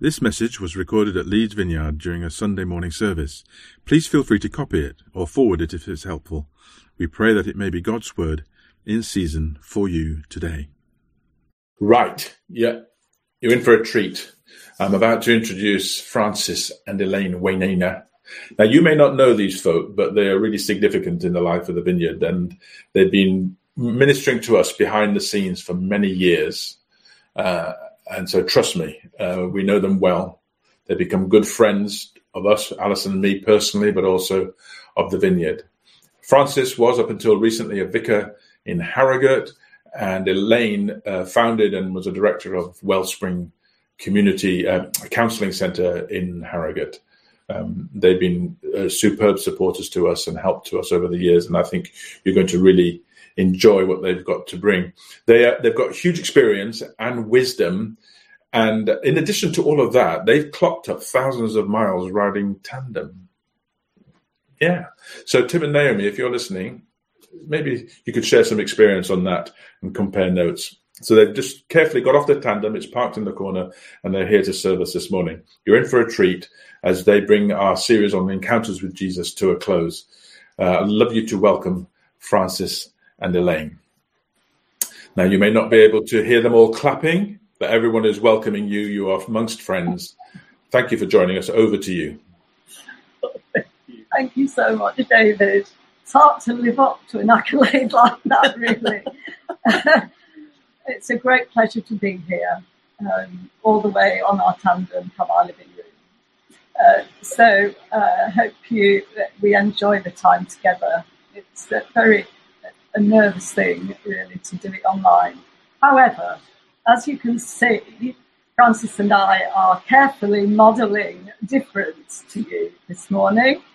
This message was recorded at Leeds Vineyard during a Sunday morning service. Please feel free to copy it or forward it if it's helpful. We pray that it may be God's word in season for you today. Right, yeah, you're in for a treat. I'm about to introduce Francis and Elaine Wainaina. Now, you may not know these folk, but they are really significant in the life of the Vineyard, and they've been ministering to us behind the scenes for many years. And so trust me, we know them well. They've become good friends of us, Alison and me personally, but also of the Vineyard. Francis was, up until recently, a vicar in Harrogate, and Elaine founded and was a director of Wellspring Community Counselling Centre in Harrogate. They've been superb supporters to us and helped to us over the years, and I think you're going to really enjoy what they've got to bring. They've got huge experience and wisdom, and in addition to all of that, they've clocked up thousands of miles riding tandem. Yeah. So Tim and Naomi, if you're listening, maybe you could share some experience on that and compare notes. So they've just carefully got off their tandem, it's parked in the corner, and they're here to serve us this morning. You're in for a treat as they bring our series on encounters with Jesus to a close. I'd love you to welcome Francis and Elaine. Now, you may not be able to hear them all clapping, but everyone is welcoming you. You are amongst friends. Thank you for joining us. Over to you. Thank you so much, David. It's hard to live up to an accolade like that, really. It's a great pleasure to be here, all the way on our tandem from our living room. So I hope we enjoy the time together. It's a nervous thing, really, to do it online. However, as you can see, Francis and I are carefully modelling difference to you this morning.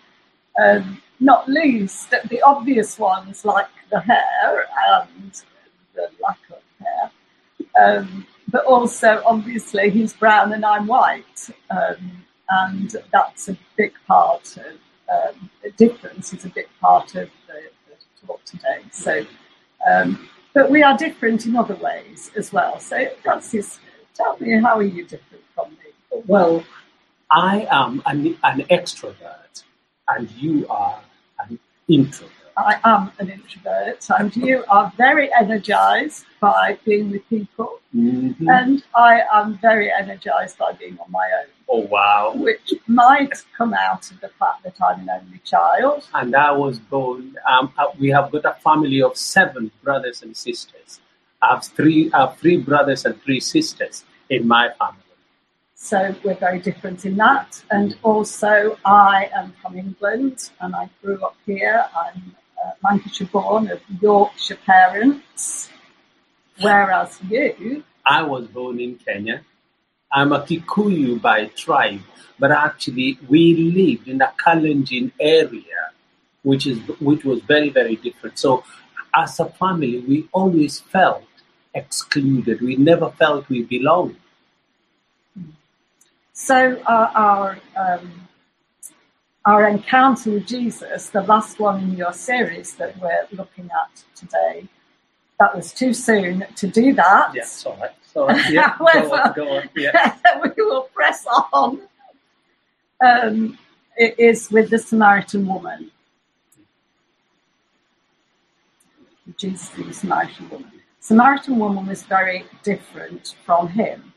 Not least the obvious ones like the hair and the lack of hair. But also, obviously, he's brown and I'm white. And that's a big part of the difference is a big part of the talk today. So, but we are different in other ways as well. So, Francis, tell me, how are you different from me? Well, I am an extrovert, and you are an introvert. I am an introvert, and you are very energized by being with people, and I am very energized by being on my own. Oh, wow. Which might come out of the fact that I'm an only child. And I was born, we have got a family of 7 brothers and sisters. I have three brothers and 3 sisters in my family. So we're very different in that. And also, I am from England, and I grew up here. I'm Lancashire born of Yorkshire parents, whereas you... I was born in Kenya. I'm a Kikuyu by tribe, but actually we lived in the Kalenjin area, which was very, very different. So as a family, we always felt excluded. We never felt we belonged. So our encounter with Jesus, the last one in your series that we're looking at today, that was too soon to do that. Yes, all right. So, yeah, However, go on. Yeah. We will press on. It is with the Samaritan woman. Jesus and the Samaritan woman. Samaritan woman was very different from him.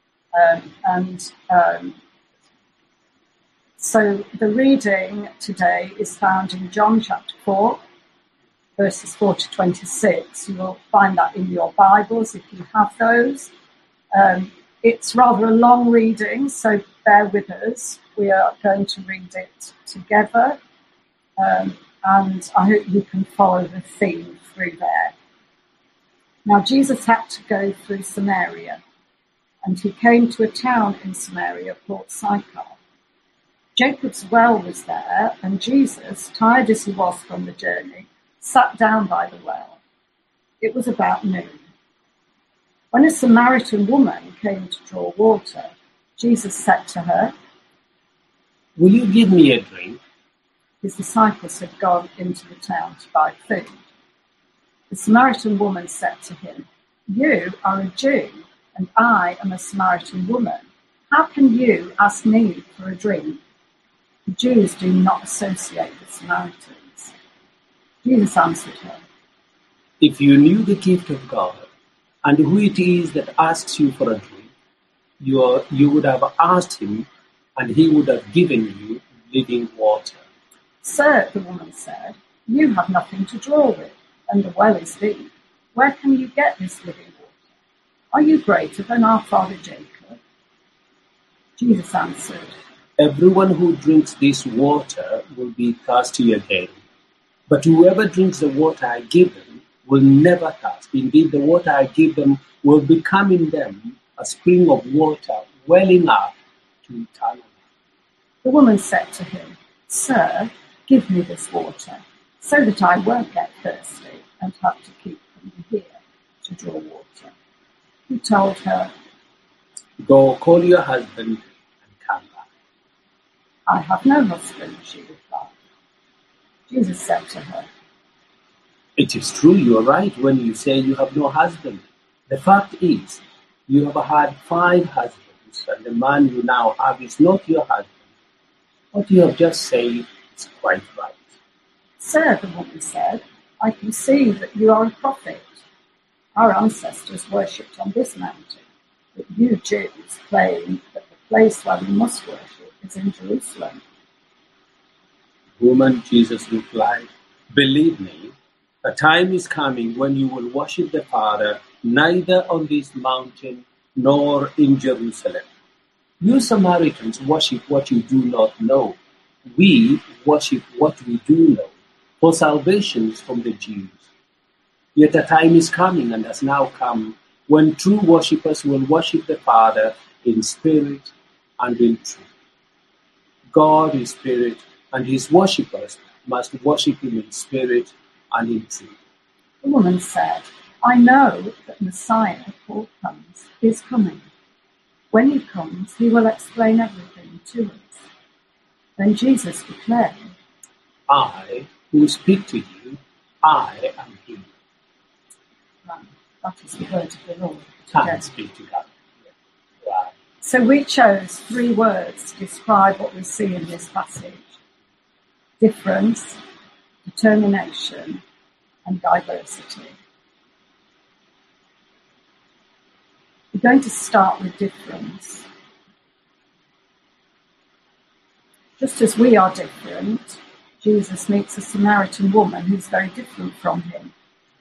So the reading today is found in John chapter 4, verses 4 to 26. You will find that in your Bibles if you have those. It's rather a long reading, so bear with us. We are going to read it together, and I hope you can follow the theme through there. Now, Jesus had to go through Samaria, and he came to a town in Samaria called Sychar. Jacob's well was there, and Jesus, tired as he was from the journey, sat down by the well. It was about noon. When a Samaritan woman came to draw water, Jesus said to her, "Will you give me a drink?" His disciples had gone into the town to buy food. The Samaritan woman said to him, "You are a Jew, and I am a Samaritan woman. How can you ask me for a drink? The Jews do not associate with Samaritans. Jesus answered her, If you knew the gift of God and who it is that asks you for a drink, you would have asked him, and he would have given you living water. Sir, the woman said, you have nothing to draw with, and the well is deep. Where can you get this living water? Are you greater than our father Jacob? Jesus answered, Everyone who drinks this water will be thirsty again. But whoever drinks the water I give them will never thirst. Indeed, the water I give them will become in them a spring of water welling up to eternal life. The woman said to him, Sir, give me this water, so that I won't get thirsty and have to keep coming here to draw water. He told her, Go call your husband and come back. I have no husband, she replied. Jesus said to her, It is true, you are right when you say you have no husband. The fact is, you have had 5 husbands, and the man you now have is not your husband. What you have just said is quite right. Sir, the woman said, I can see that you are a prophet. Our ancestors worshipped on this mountain, but you Jews claim that the place where we must worship is in Jerusalem. Woman, Jesus replied, Believe me, a time is coming when you will worship the Father neither on this mountain nor in Jerusalem. You Samaritans worship what you do not know. We worship what we do know, for salvation is from the Jews. Yet a time is coming and has now come when true worshippers will worship the Father in spirit and in truth. God is spirit, and his worshippers must worship him in spirit and in truth. The woman said, I know that Messiah, who comes, is coming. When he comes, he will explain everything to us. Then Jesus declared, I, who speak to you, I am he. That is the word of the Lord. Thanks be to God. Wow. So we chose 3 words to describe what we see in this passage. Difference, determination, and diversity. We're going to start with difference. Just as we are different, Jesus meets a Samaritan woman who's very different from him.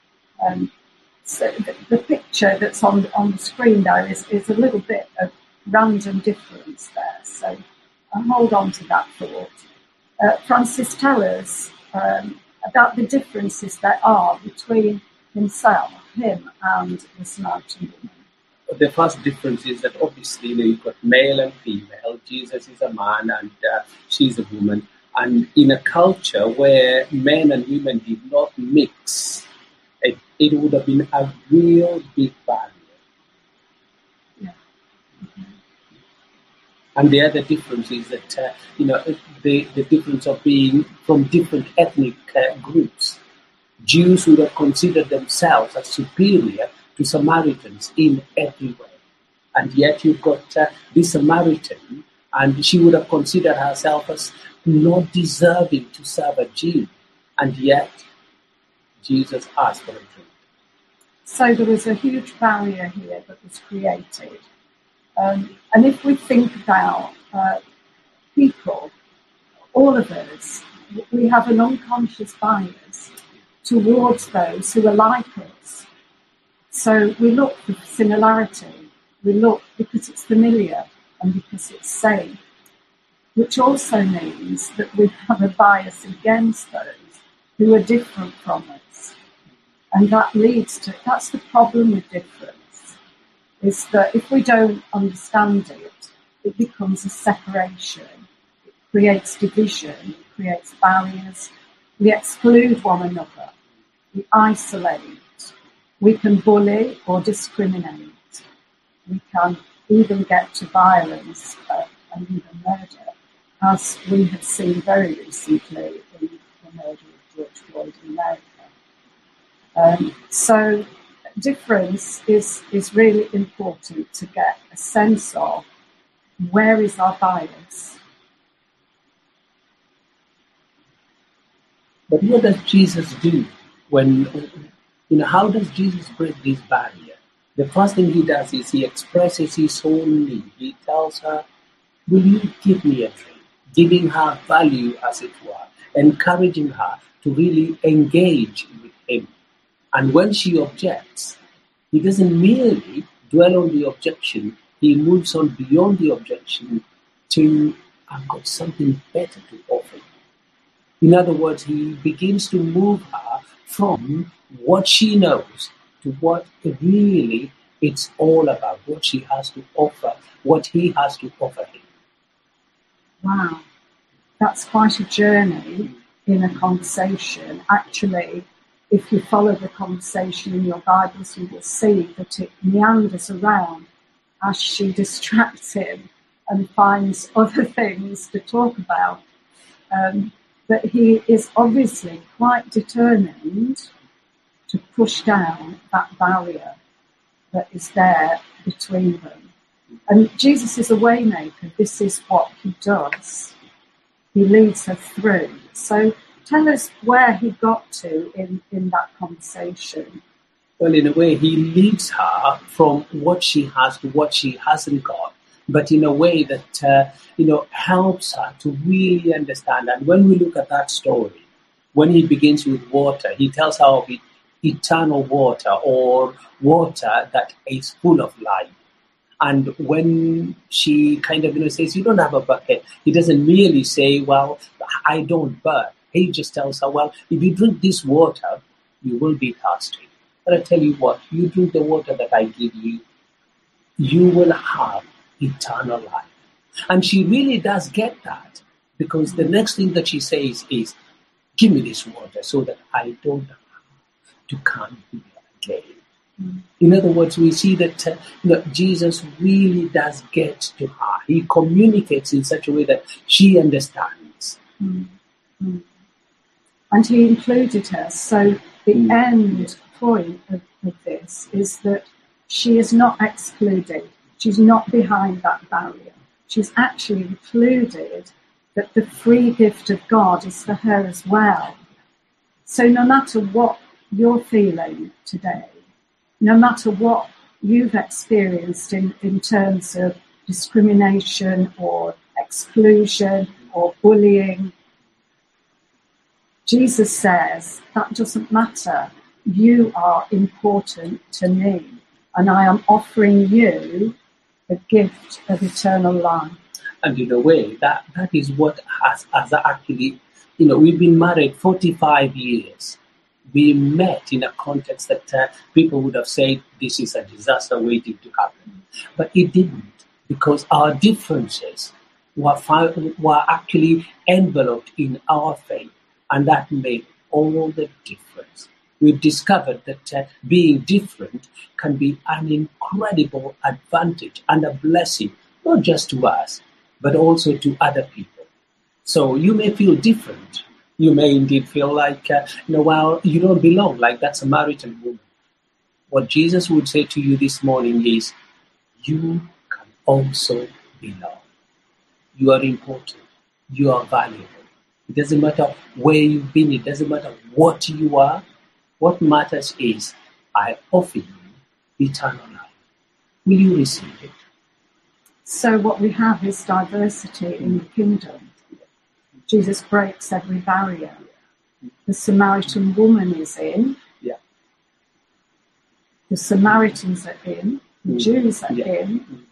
So the picture that's on the screen there is a little bit of random difference there. So I'll hold on to that thought. Francis, tell us about the differences there are between him and the Samaritan woman. The first difference is that obviously you've got male and female. Jesus is a man and she's a woman. And in a culture where men and women did not mix, it would have been a real big barrier. Yeah. Mm-hmm. And the other difference is that, the difference of being from different ethnic groups. Jews would have considered themselves as superior to Samaritans in every way. And yet you've got this Samaritan, and she would have considered herself as not deserving to serve a Jew. And yet Jesus asked for a drink. So there was a huge barrier here that was created. And if we think about people, all of us, we have an unconscious bias towards those who are like us. So we look for similarity. We look because it's familiar and because it's safe, which also means that we have a bias against those who are different from us. And that leads to, that's the problem with difference, is that if we don't understand it, it becomes a separation. It creates division, it creates barriers. We exclude one another. We isolate. We can bully or discriminate. We can even get to violence and even murder, as we have seen very recently in the murder of George Floyd in America. So difference is really important to get a sense of where is our bias? But what does Jesus do when, how does Jesus break this barrier? The first thing he does is he expresses his own need. He tells her, will you give me a drink? Giving her value, as it were, encouraging her to really engage with him. And when she objects, he doesn't merely dwell on the objection, he moves on beyond the objection to, I've got something better to offer you. In other words, he begins to move her from what she knows to what really it's all about, what she has to offer, what he has to offer him. Wow, that's quite a journey in a conversation. Actually, if you follow the conversation in your Bibles, you will see that it meanders around as she distracts him and finds other things to talk about. But he is obviously quite determined to push down that barrier that is there between them. And Jesus is a waymaker. This is what he does. He leads her through. So tell us where he got to in that conversation. Well, in a way, he leads her from what she has to what she hasn't got, but in a way that, helps her to really understand. And when we look at that story, when he begins with water, he tells her of eternal water or water that is full of life. And when she kind of says, you don't have a bucket, he doesn't merely say, well, I don't burn. He just tells her, well, if you drink this water, you will be thirsty. But I tell you what, you drink the water that I give you, you will have eternal life. And she really does get that, because the next thing that she says is, give me this water so that I don't have to come here again. In other words, we see that Jesus really does get to her. He communicates in such a way that she understands. And he included her. So the end point of this is that she is not excluded. She's not behind that barrier. She's actually included that the free gift of God is for her as well. So no matter what you're feeling today, no matter what you've experienced in terms of discrimination or exclusion or bullying, Jesus says, that doesn't matter. You are important to me, and I am offering you the gift of eternal life. And in a way, that is what has actually, we've been married 45 years. We met in a context that people would have said, this is a disaster waiting to happen. But it didn't, because our differences were actually enveloped in our faith, and that made all the difference. We've discovered that being different can be an incredible advantage and a blessing, not just to us, but also to other people. So you may feel different. You may indeed feel like, you don't belong, like that Samaritan woman. What Jesus would say to you this morning is, you can also belong. You are important. You are valuable. It doesn't matter where you've been. It doesn't matter what you are. What matters is, I offer you eternal life. Will you receive it? So what we have is diversity in the kingdom. Jesus breaks every barrier. The Samaritan woman is in. Yeah. The Samaritans are in. The Jews are in.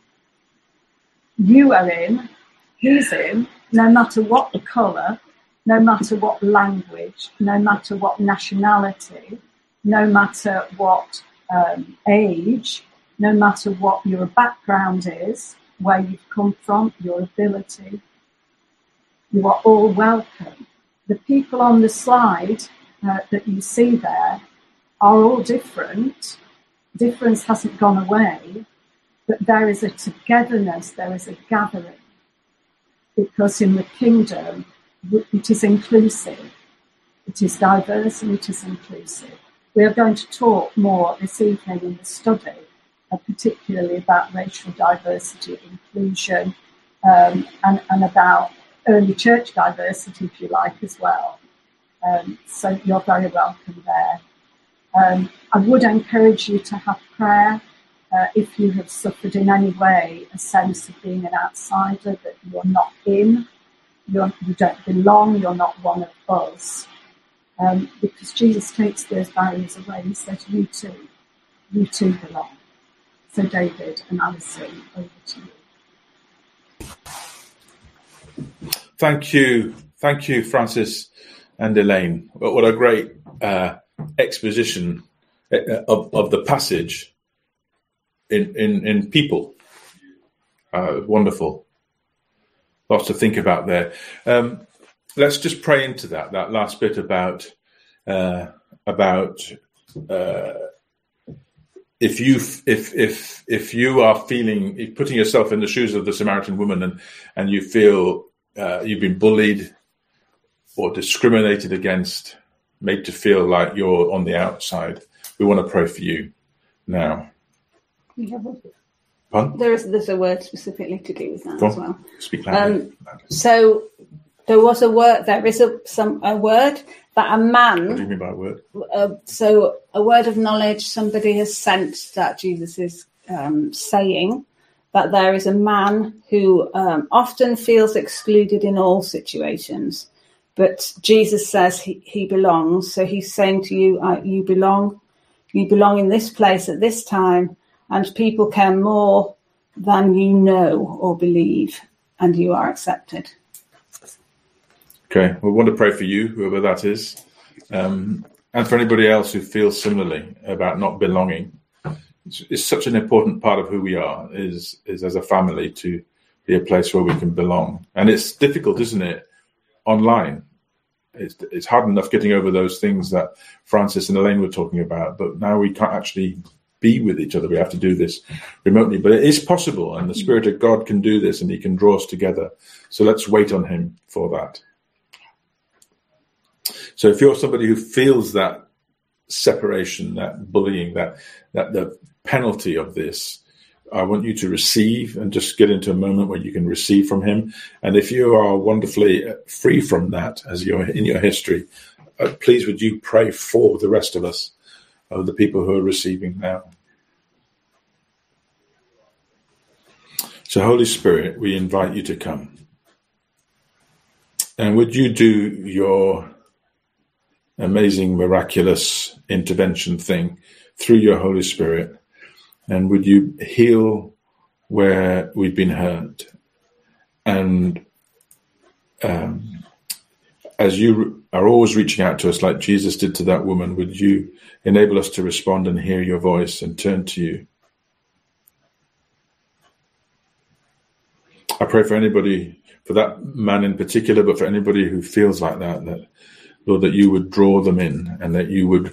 You are in. He's in. No matter what the colour, no matter what language, no matter what nationality, no matter what age, no matter what your background is, where you've come from, your ability, you are all welcome. The people on the slide that you see there are all different. Difference hasn't gone away, but there is a togetherness, there is a gathering. Because in the kingdom, it is inclusive. It is diverse and it is inclusive. We are going to talk more this evening in the study, particularly about racial diversity, inclusion, and about early church diversity, if you like, as well. So you're very welcome there. I would encourage you to have prayer if you have suffered in any way a sense of being an outsider, that you're not in, you don't belong, you're not one of us. Because Jesus takes those barriers away. He says, you too belong. So David and Alison, over to you. Thank you, Francis and Elaine. What a great exposition of the passage in people. Wonderful. Lots to think about there. Let's just pray into that last bit about if you are feeling, putting yourself in the shoes of the Samaritan woman and you feel you've been bullied or discriminated against, made to feel like you're on the outside, we want to pray for you now. Pardon? There's a word specifically to do with that as well. Speak loudly. So there was a word. There is a word that a man. What do you mean by a word? So a word of knowledge. Somebody has sensed that Jesus is saying that there is a man who often feels excluded in all situations, but Jesus says he belongs. So he's saying to you, you belong. You belong in this place at this time, and people care more than you know or believe, and you are accepted. Okay, we want to pray for you, whoever that is, and for anybody else who feels similarly about not belonging. It's such an important part of who we are, is as a family, to be a place where we can belong. And it's difficult, isn't it, online? It's hard enough getting over those things that Francis and Elaine were talking about, but now we can't actually be with each other. We have to do this remotely, but it is possible, and the Spirit of God can do this, and he can draw us together. So let's wait on him for that. So if you're somebody who feels that separation, that bullying, that the penalty of this, I want you to receive and just get into a moment where you can receive from him. And if you are wonderfully free from that as you're in your history, please would you pray for the rest of us, of the people who are receiving now. So Holy Spirit, we invite you to come. And would you do your amazing, miraculous intervention thing through your Holy Spirit? And would you heal where we've been hurt? And as you are always reaching out to us like Jesus did to that woman, would you enable us to respond and hear your voice and turn to you? I pray for anybody, for that man in particular, but for anybody who feels like that, Lord, that you would draw them in, and that you would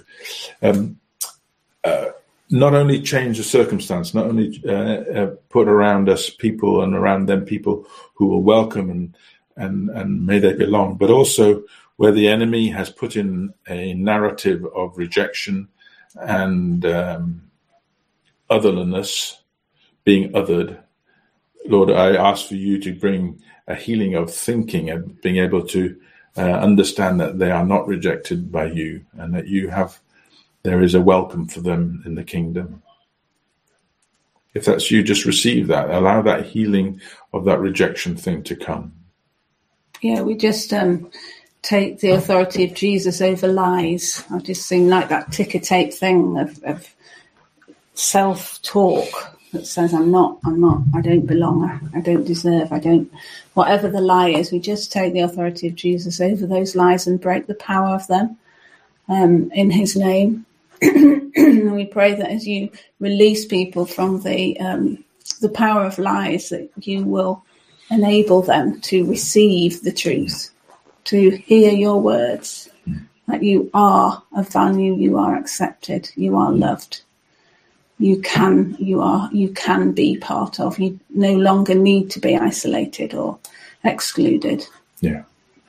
not only change the circumstance, not only put around us people and around them people who will welcome and may they belong, but also where the enemy has put in a narrative of rejection and otherliness, being othered. Lord, I ask for you to bring a healing of thinking and being able to understand that they are not rejected by you, and that there is a welcome for them in the kingdom. If that's you, just receive that. Allow that healing of that rejection thing to come. Yeah, we just take the authority of Jesus over lies. I just seem like that ticker tape thing of self-talk that says, I'm not, I don't belong, I don't deserve, whatever the lie is, we just take the authority of Jesus over those lies and break the power of them in his name. And we pray that as you release people from the power of lies, that you will enable them to receive the truth, to hear your words, that you are of value, you are accepted, you are loved. You can be part of. You no longer need to be isolated or excluded. Yeah.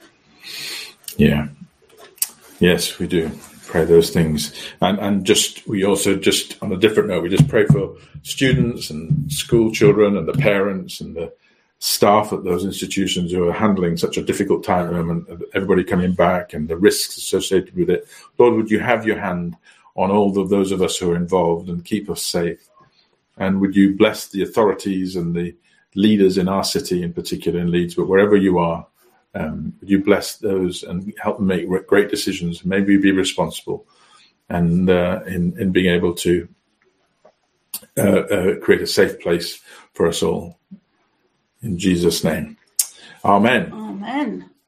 Yes, we do pray those things. And we also on a different note, we just pray for students and school children and the parents and staff at those institutions who are handling such a difficult time at the moment, everybody coming back and the risks associated with it. Lord, would you have your hand on all of those of us who are involved and keep us safe? And would you bless the authorities and the leaders in our city, in particular in Leeds, but wherever you are, would you bless those and help them make great decisions? Maybe be responsible and in being able to create a safe place for us all. In Jesus' name. Amen. Amen.